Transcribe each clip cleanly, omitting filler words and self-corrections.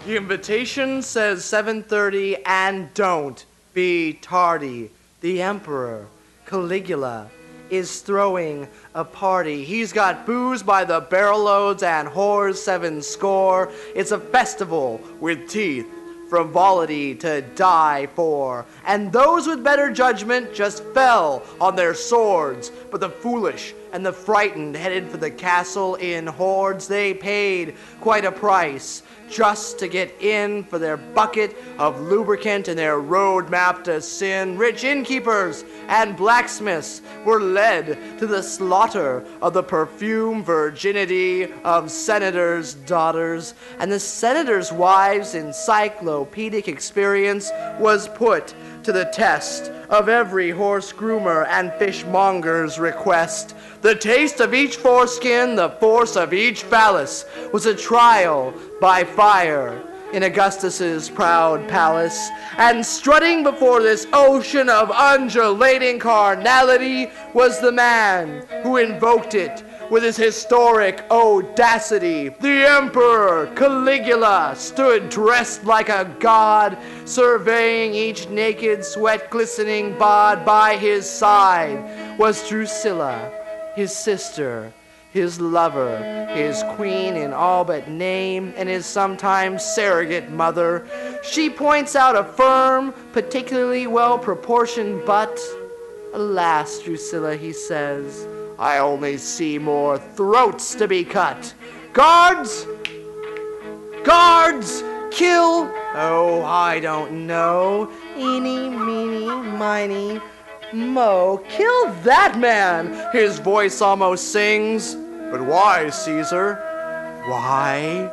The invitation says 7:30 and don't be tardy. The Emperor, Caligula, is throwing a party. He's got booze by the barrel loads and whores 7 score. It's a festival with teeth, frivolity to die for. And those with better judgment just fell on their swords. But the foolish and the frightened headed for the castle in hordes. They paid quite a price just to get in for their bucket of lubricant and their roadmap to sin. Rich innkeepers and blacksmiths were led to the slaughter of the perfume virginity of senators' daughters, and the senators' wives' encyclopedic experience was put to the test of every horse groomer and fishmonger's request. The taste of each foreskin, the force of each phallus, was a trial by fire in Augustus's proud palace. And strutting before this ocean of undulating carnality was the man who invoked it with his historic audacity. The Emperor Caligula stood dressed like a god, surveying each naked, sweat-glistening bod. By his side was Drusilla, his sister, his lover, his queen in all but name, and his sometimes surrogate mother. She points out a firm, particularly well-proportioned butt. Alas, Drusilla, he says, I only see more throats to be cut. Guards! Guards! Kill! Oh, I don't know. Eeny, meeny, miny, mo. Kill that man! His voice almost sings. But why, Caesar? Why?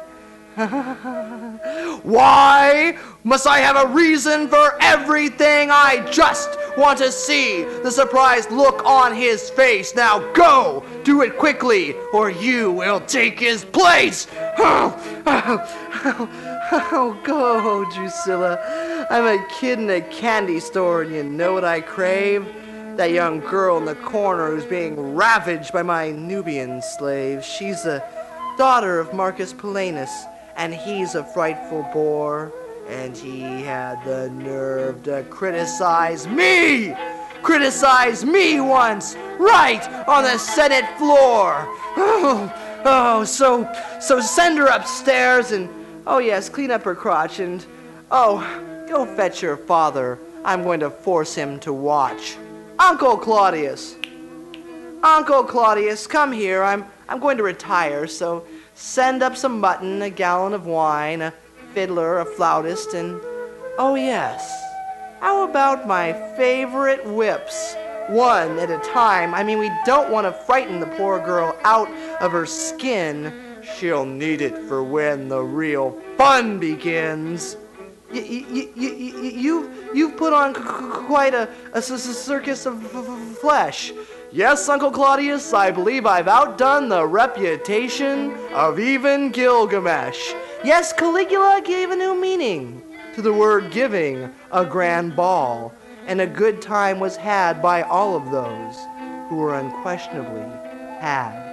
Why must I have a reason for everything? I just want to see the surprised look on his face. Now go! Do it quickly, or you will take his place! Oh, go, Drusilla. I'm a kid in a candy store, and you know what I crave? That young girl in the corner who's being ravaged by my Nubian slaves. She's the daughter of Marcus Paulinus, and he's a frightful bore. And he had the nerve to criticize me! Criticize me once, right on the Senate floor! So send her upstairs and, oh yes, clean up her crotch and, oh, go fetch your father. I'm going to force him to watch. Uncle Claudius, come here. I'm going to retire, so send up some mutton, a gallon of wine, a fiddler, a flautist, and, oh yes, how about my favorite whips? One at a time. I mean, we don't want to frighten the poor girl out of her skin. She'll need it for when the real fun begins. You've put on quite a circus of flesh. Yes, Uncle Claudius, I believe I've outdone the reputation of even Gilgamesh. Yes, Caligula gave a new meaning to the word giving, a grand ball, and a good time was had by all of those who were unquestionably had.